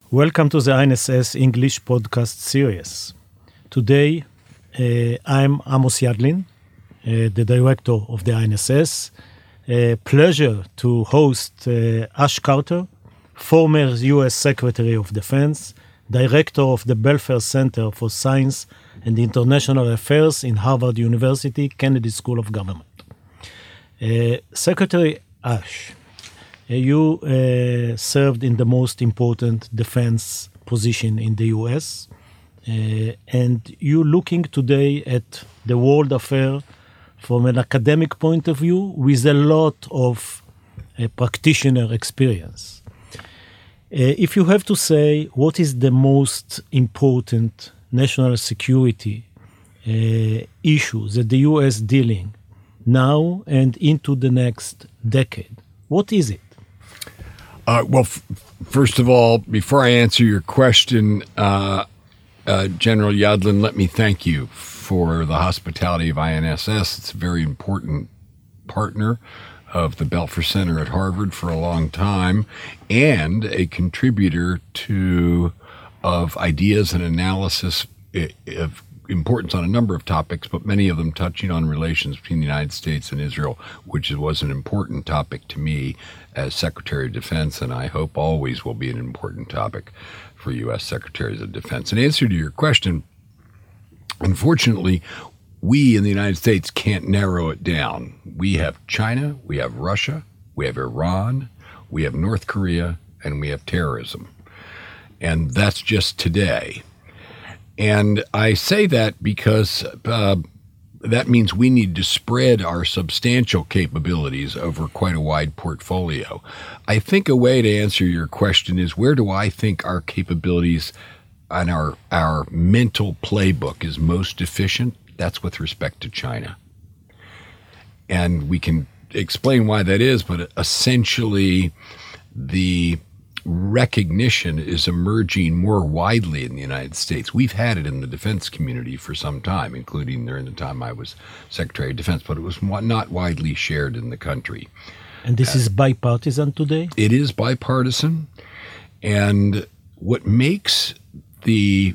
Welcome to the INSS English podcast series. Today, I'm Amos Yadlin, the director of the INSS. Pleasure to host Ash Carter, former U.S. Secretary of Defense, director of the Belfer Center for Science and International Affairs in Harvard University, Kennedy School of Government. Secretary Ash, you served in the most important defense position in the U.S., and you're looking today at the world affair from an academic point of view with a lot of practitioner experience. If you have to say what is the most important national security issue that the U.S. dealing now and into the next decade, what is it? First of all, before I answer your question, General Yadlin, let me thank you for the hospitality of INSS. It's a very important partner of the Belfer Center at Harvard for a long time, and a contributor of ideas and analysis of importance on a number of topics, but many of them touching on relations between the United States and Israel, which was an important topic to me as Secretary of Defense, and I hope always will be an important topic for U.S. Secretaries of Defense. In answer to your question, unfortunately, we in the United States can't narrow it down. We have China, we have Russia, we have Iran, we have North Korea, and we have terrorism. And that's just today. And I say that because that means we need to spread our substantial capabilities over quite a wide portfolio. I think a way to answer your question is, where do I think our capabilities and our mental playbook is most efficient? That's with respect to China. And we can explain why that is, but essentially the recognition is emerging more widely in the United States. We've had it in the defense community for some time, including during the time I was Secretary of Defense, but it was not widely shared in the country. And this is bipartisan today? It is bipartisan. And what makes the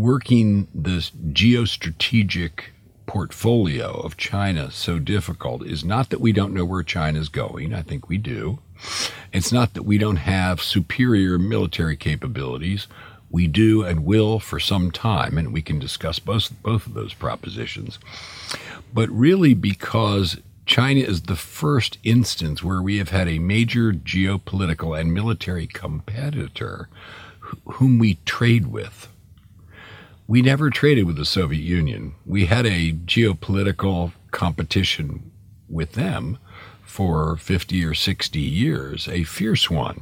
geostrategic portfolio of China so difficult is not that we don't know where China's going. I think we do. It's not that we don't have superior military capabilities. We do and will for some time, and we can discuss both of those propositions. But really because China is the first instance where we have had a major geopolitical and military competitor whom we trade with. We never traded with the Soviet Union. We had a geopolitical competition with them for 50 or 60 years, a fierce one.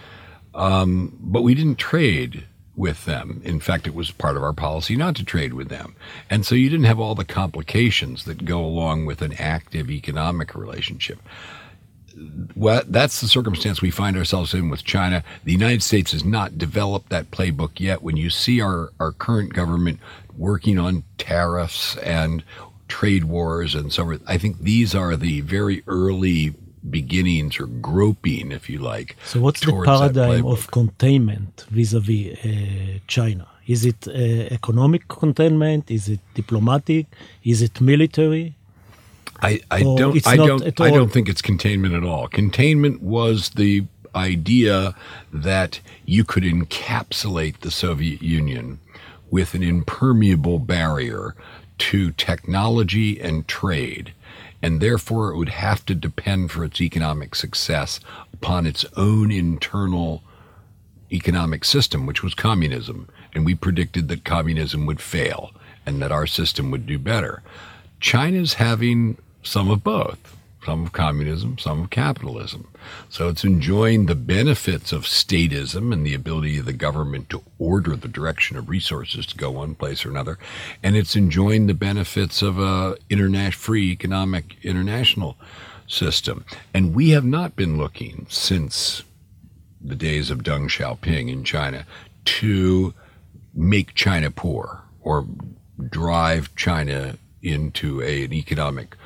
But we didn't trade with them. In fact, it was part of our policy not to trade with them. And so you didn't have all the complications that go along with an active economic relationship. Well, that's the circumstance we find ourselves in with China. The United States has not developed that playbook yet. When you see our current government working on tariffs and trade wars and so forth, I think these are the very early beginnings or groping, if you like. So what's the paradigm of containment vis-a-vis China? Is it economic containment? Is it diplomatic? Is it military? I don't think it's containment at all. Containment was the idea that you could encapsulate the Soviet Union with an impermeable barrier to technology and trade, and therefore it would have to depend for its economic success upon its own internal economic system, which was communism. And we predicted that communism would fail and that our system would do better. China's having some of both, some of communism, some of capitalism. So it's enjoying the benefits of statism and the ability of the government to order the direction of resources to go one place or another. And it's enjoying the benefits of a free economic international system. And we have not been looking since the days of Deng Xiaoping in China to make China poor or drive China into an economic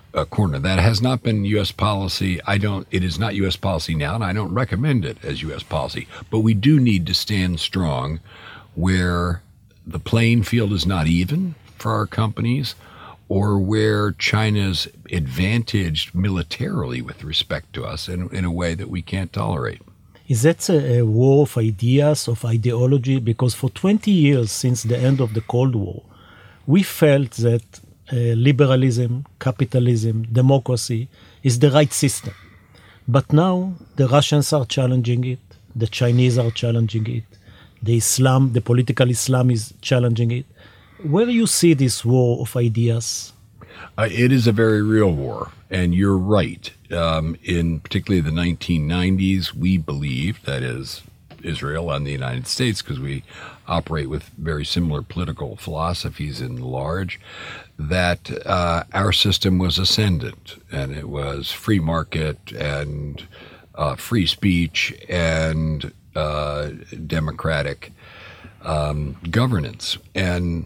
corner. That has not been U.S. policy. It is not U.S. policy now, and I don't recommend it as U.S. policy. But we do need to stand strong where the playing field is not even for our companies, or where China's advantaged militarily with respect to us in a way that we can't tolerate. Is that a war of ideas, of ideology? Because for 20 years since the end of the Cold War, we felt that liberalism, capitalism, democracy is the right system. But now the Russians are challenging it, the Chinese are challenging it, the political Islam is challenging it. Where do you see this war of ideas? It is a very real war, and you're right. In particularly the 1990s, we believed, that is, Israel and the United States, because we operate with very similar political philosophies in large, that our system was ascendant, and it was free market and free speech and democratic governance. And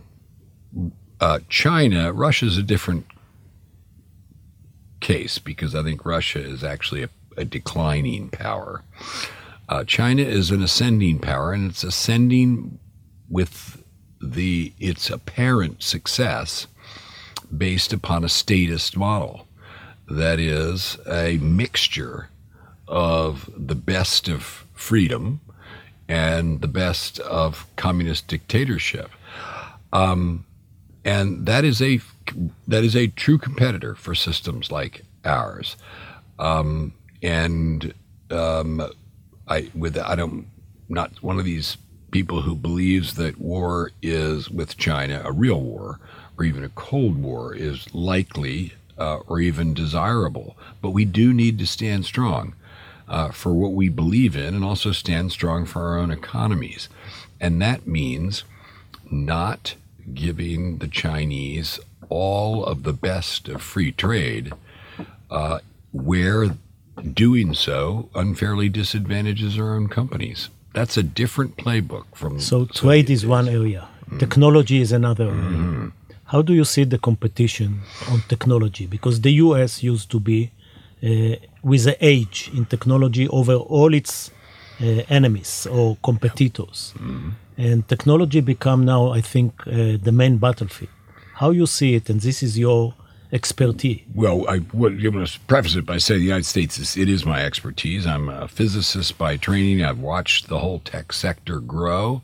Russia's a different case, because I think Russia is actually a declining power. China is an ascending power, and it's ascending with its apparent success based upon a statist model. That is a mixture of the best of freedom and the best of communist dictatorship. And that is a true competitor for systems like ours. I'm not one of these people who believes that war is with China, a real war, or even a Cold War, is likely or even desirable. But we do need to stand strong for what we believe in, and also stand strong for our own economies. And that means not giving the Chinese all of the best of free trade, where doing so unfairly disadvantages our own companies. That's a different playbook from. So trade is one area, technology is another area. How do you see the competition on technology? Because the US used to be with the edge in technology over all its enemies or competitors. And technology become now, I think, the main battlefield. How you see it, and this is your expertise? Well, I'm going to preface it by saying the United States is my expertise. I'm a physicist by training. I've watched the whole tech sector grow.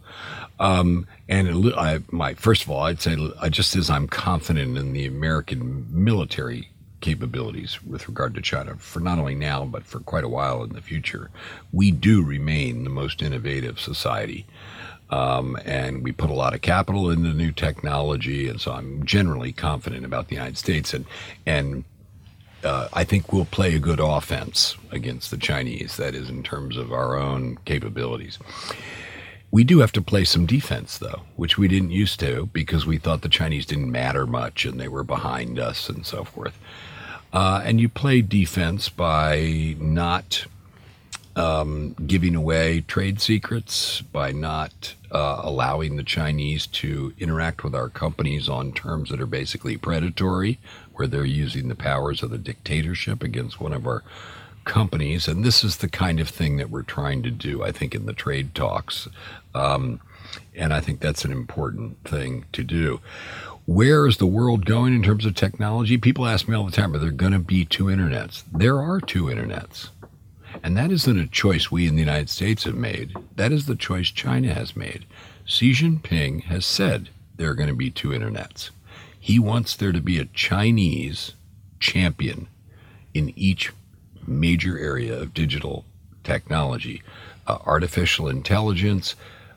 First of all, I'd say, just as I'm confident in the American military capabilities with regard to China, for not only now, but for quite a while in the future, we do remain the most innovative society. And we put a lot of capital into new technology, and so I'm generally confident about the United States, and I think we'll play a good offense against the Chinese, that is, in terms of our own capabilities. We do have to play some defense, though, which we didn't used to, because we thought the Chinese didn't matter much and they were behind us and so forth. And you play defense by not giving away trade secrets, by not allowing the Chinese to interact with our companies on terms that are basically predatory, where they're using the powers of the dictatorship against one of our companies. And this is the kind of thing that we're trying to do, I think, in the trade talks. And I think that's an important thing to do. Where is the world going in terms of technology? People ask me all the time, are there going to be two internets? There are two internets. And that isn't a choice we in the United States have made. That is the choice China has made. Xi Jinping has said there are going to be two internets. He wants there to be a Chinese champion in each major area of digital technology, artificial intelligence,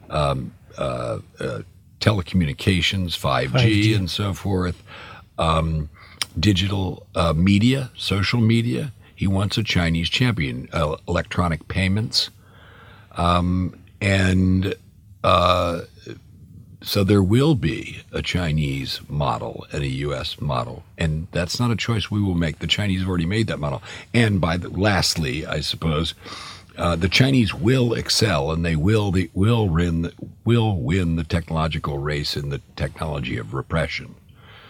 telecommunications, 5G, and so forth, digital media, social media. He wants a Chinese champion, electronic payments. So there will be a Chinese model and a U.S. model. And that's not a choice we will make. The Chinese have already made that model. And lastly, I suppose, the Chinese will excel, and they will win the technological race in the technology of repression.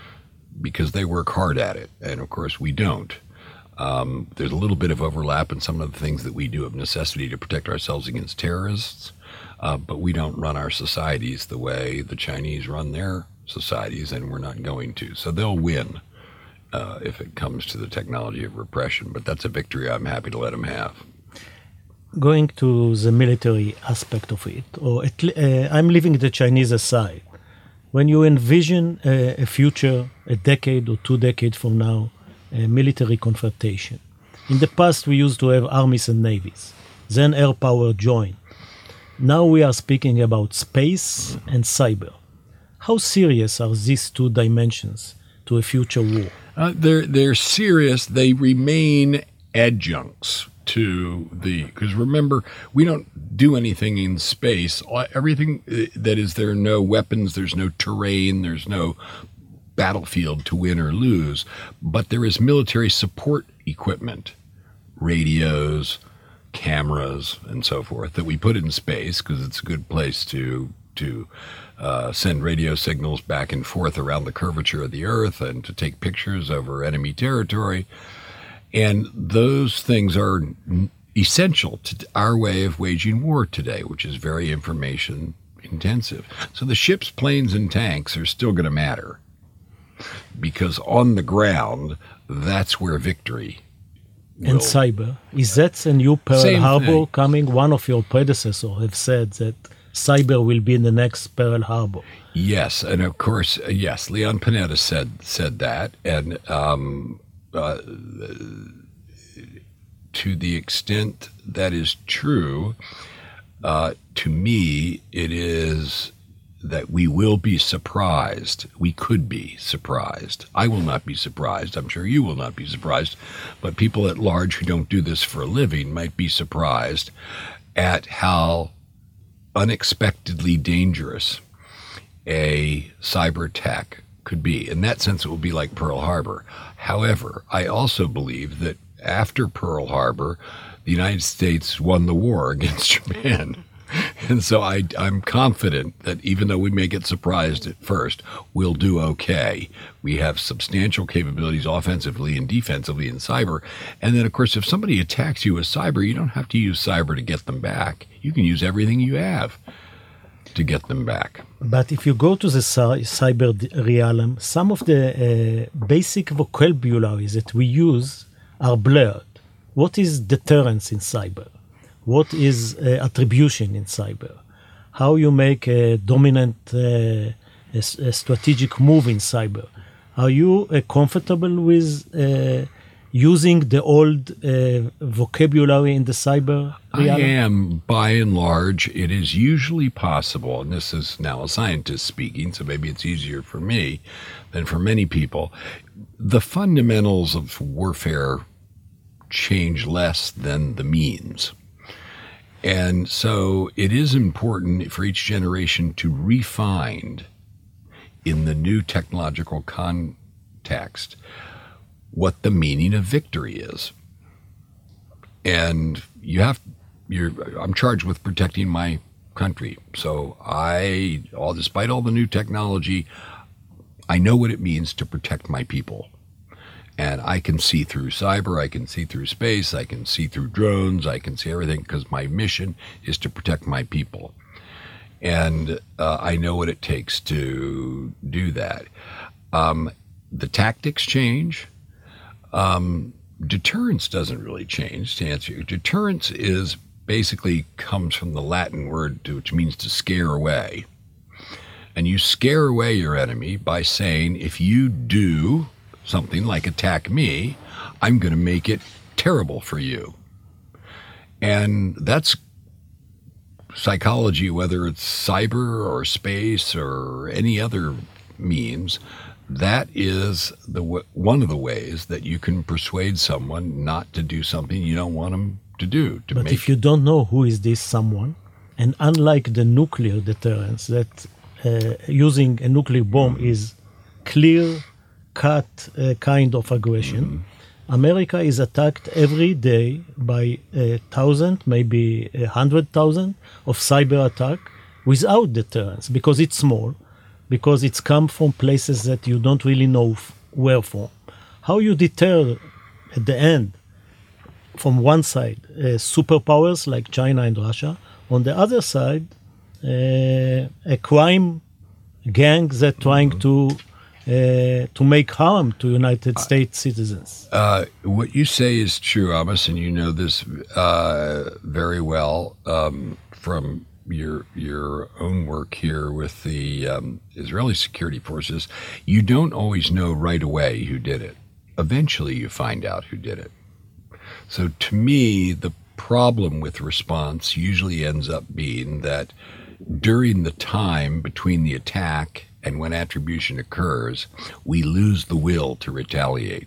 because they work hard at it. And of course, we don't. There's a little bit of overlap in some of the things that we do of necessity to protect ourselves against terrorists, but we don't run our societies the way the Chinese run their societies, and we're not going to. So they'll win if it comes to the technology of repression, but that's a victory I'm happy to let them have. Going to the military aspect of it, or I'm leaving the Chinese aside. When you envision a future, a decade or 2 decades from now, a military confrontation. In the past, we used to have armies and navies. Then air power joined. Now we are speaking about space and cyber. How serious are these 2 dimensions to a future war? They're serious. They remain adjuncts to because remember, we don't do anything in space. Everything that is, there are no weapons, there's no terrain, there's no battlefield to win or lose, but there is military support equipment, radios, cameras, and so forth that we put in space because it's a good place to send radio signals back and forth around the curvature of the Earth and to take pictures over enemy territory. And those things are essential to our way of waging war today, which is very information intensive. So the ships, planes, and tanks are still going to matter because on the ground, that's where victory will. And cyber, is that a new Pearl Harbor thing. coming? One of your predecessors have said that cyber will be in the next Pearl Harbor. Yes, and of course, yes, Leon Panetta said that, and to the extent that is true, to me, it is that we will be surprised. We could be surprised. I will not be surprised. I'm sure you will not be surprised. But people at large who don't do this for a living might be surprised at how unexpectedly dangerous a cyber attack could be. In that sense, it will be like Pearl Harbor. However, I also believe that after Pearl Harbor, the United States won the war against Japan. And so I'm confident that even though we may get surprised at first, we'll do okay. We have substantial capabilities offensively and defensively in cyber. And then, of course, if somebody attacks you with cyber, you don't have to use cyber to get them back. You can use everything you have to get them back. But if you go to the cyber realm, some of the basic vocabularies that we use are blurred. What is deterrence in cyber? What is attribution in cyber? How you make a dominant a strategic move in cyber? Are you comfortable with using the old vocabulary in the cyber realm? I am, by and large. It is usually possible, and this is now a scientist speaking, so maybe it's easier for me than for many people. The fundamentals of warfare change less than the means. And so it is important for each generation to refine in the new technological context what the meaning of victory is. And I'm charged with protecting my country. So despite all the new technology, I know what it means to protect my people. And I can see through cyber, I can see through space, I can see through drones, I can see everything because my mission is to protect my people. And I know what it takes to do that. The tactics change. Deterrence doesn't really change, to answer you. Deterrence is basically comes from the Latin word which means to scare away. And you scare away your enemy by saying, if you do something like attack me, I'm going to make it terrible for you. And that's psychology, whether it's cyber or space or any other means. That is one of the ways that you can persuade someone not to do something you don't want them to do. But if you don't know who is this someone, and unlike the nuclear deterrence, that using a nuclear bomb is clear cut kind of aggression. Mm-hmm. America is attacked every day by 1,000, maybe 100,000 of cyber attack without deterrence because it's small, because it's come from places that you don't really know were from. How you deter at the end, from one side, superpowers like China and Russia, on the other side, a crime gang that trying to make harm to United States citizens. What you say is true, Amos, and you know this very well from your own work here with the Israeli security forces. You don't always know right away who did it. Eventually, you find out who did it. So, to me, the problem with response usually ends up being that during the time between the attack and when attribution occurs, we lose the will to retaliate.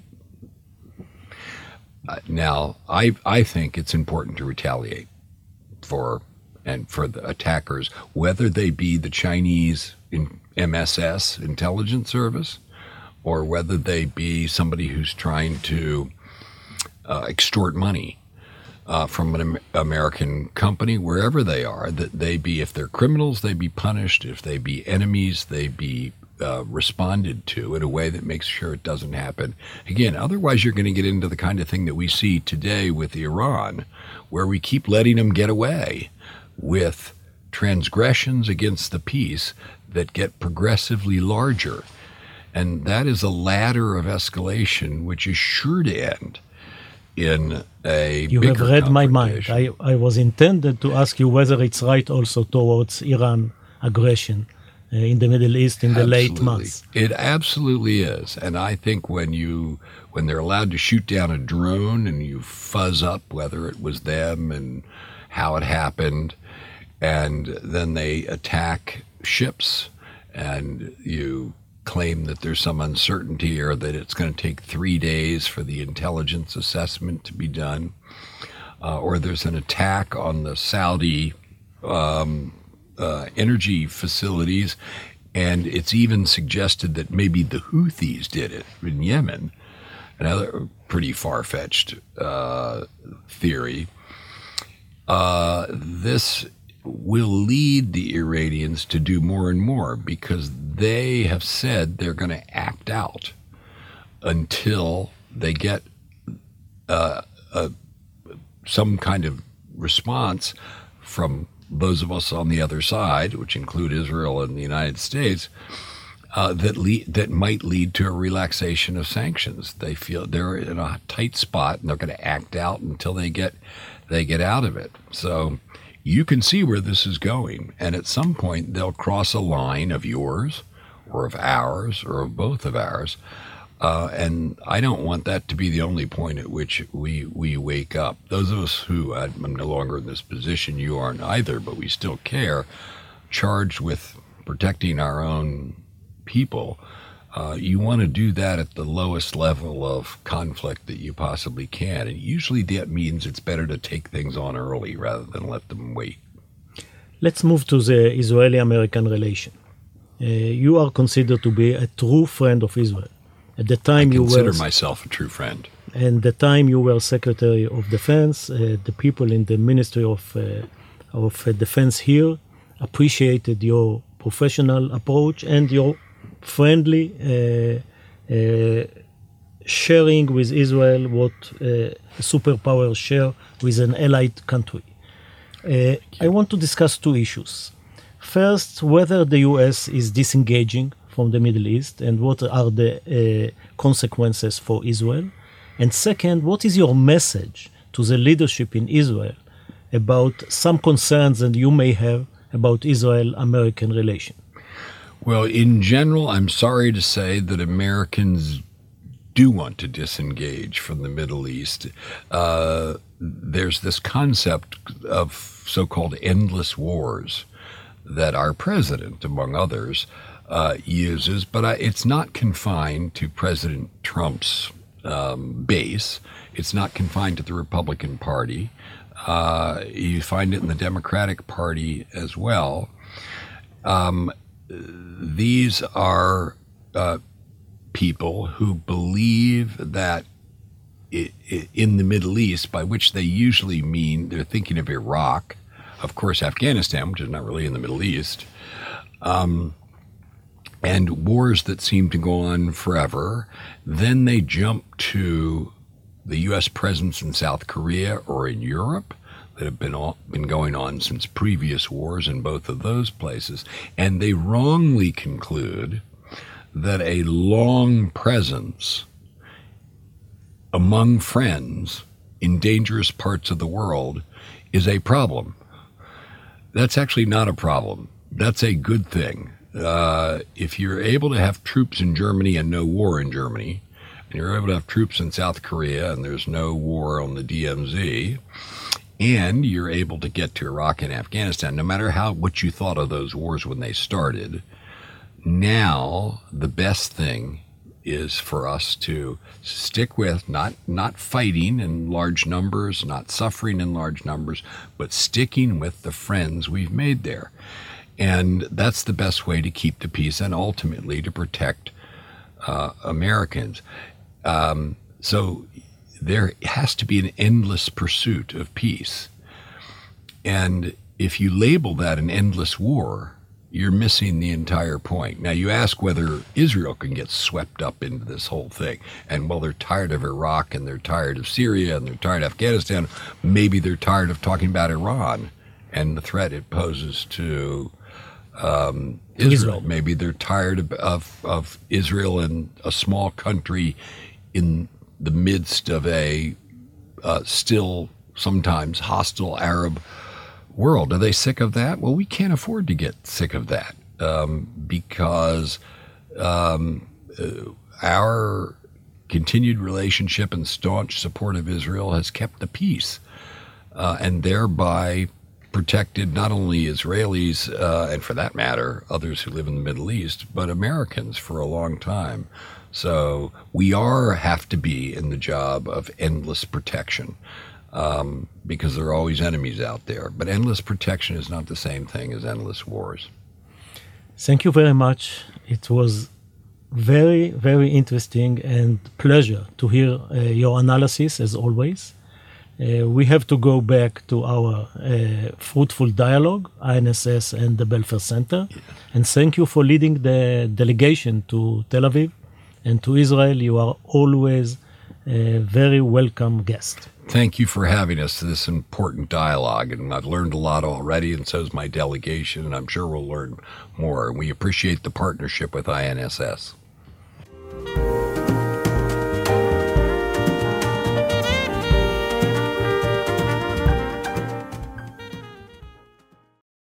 Now, I think it's important to retaliate for the attackers, whether they be the Chinese MSS intelligence service or whether they be somebody who's trying to extort money from an American company, wherever they are, that they be, if they're criminals, they be punished. If they be enemies, they be responded to in a way that makes sure it doesn't happen again. Otherwise, you're going to get into the kind of thing that we see today with Iran, where we keep letting them get away with transgressions against the peace that get progressively larger. And that is a ladder of escalation which is sure to end in a You bigger have read my mind. confrontation. I was intended to ask you whether it's right also towards Iran aggression in the Middle East in the late Absolutely. months. It absolutely is. And I think when they're allowed to shoot down a drone and you fuzz up whether it was them and how it happened, and then they attack ships and you claim that there's some uncertainty or that it's going to take 3 days for the intelligence assessment to be done, or there's an attack on the Saudi energy facilities, and it's even suggested that maybe the Houthis did it in Yemen, another pretty far-fetched theory. This will lead the Iranians to do more and more because they have said they're going to act out until they get some kind of response from those of us on the other side, which include Israel and the United States, that might lead to a relaxation of sanctions. They feel they're in a tight spot and they're going to act out until they get out of it. So you can see where this is going, and at some point they'll cross a line of yours or of ours or of both of ours, and I don't want that to be the only point at which we wake up. Those of us who, I'm no longer in this position, you aren't either, but we still care, charged with protecting our own people, you want to do that at the lowest level of conflict that you possibly can. And usually that means it's better to take things on early rather than let them wait. Let's move to the Israeli-American relation. You are considered to be a true friend of Israel. At the time I you consider were, myself a true friend. and the time you were Secretary of Defense, the people in the Ministry of Defense here appreciated your professional approach and your friendly sharing with Israel what superpowers share with an allied country. I want to discuss two issues. First, whether the U.S. is disengaging from the Middle East and what are the consequences for Israel. And second, what is your message to the leadership in Israel about some concerns that you may have about Israel-American relation? Well, in general, I'm sorry to say that Americans do want to disengage from the Middle East. There's this concept of so-called endless wars that our president, among others, uses, but it's not confined to President Trump's base. It's not confined to the Republican Party. You find it in the Democratic Party as well. These are people who believe that in the Middle East, by which they usually mean they're thinking of Iraq, of course Afghanistan, which is not really in the Middle East, and wars that seem to go on forever. Then they jump to the U.S. presence in South Korea or in Europe that have been going on since previous wars in both of those places, and they wrongly conclude that a long presence among friends in dangerous parts of the world is a problem. That's actually not a problem. That's a good thing. If you're able to have troops in Germany and no war in Germany, and you're able to have troops in South Korea and there's no war on the DMZ, and you're able to get to Iraq and Afghanistan, no matter what you thought of those wars when they started, now the best thing is for us to stick with not fighting in large numbers, not suffering in large numbers, but sticking with the friends we've made there. And that's the best way to keep the peace and ultimately to protect Americans. So there has to be an endless pursuit of peace. And if you label that an endless war, you're missing the entire point. Now, you ask whether Israel can get swept up into this whole thing. And well, they're tired of Iraq and they're tired of Syria and they're tired of Afghanistan. Maybe they're tired of talking about Iran and the threat it poses to Israel. Maybe they're tired of Israel and a small country in the midst of a still sometimes hostile Arab world. Are they sick of that? Well, we can't afford to get sick of that because our continued relationship and staunch support of Israel has kept the peace and thereby protected not only Israelis and, for that matter, others who live in the Middle East, but Americans for a long time. So we have to be in the job of endless protection. Because there are always enemies out there. But endless protection is not the same thing as endless wars. Thank you very much. It was very, very interesting and pleasure to hear your analysis, as always. We have to go back to our fruitful dialogue, INSS and the Belfer Center. Yeah. And thank you for leading the delegation to Tel Aviv and to Israel. You are always a very welcome guest. Thank you for having us to this important dialogue. And I've learned a lot already, and so has my delegation, and I'm sure we'll learn more. And we appreciate the partnership with INSS.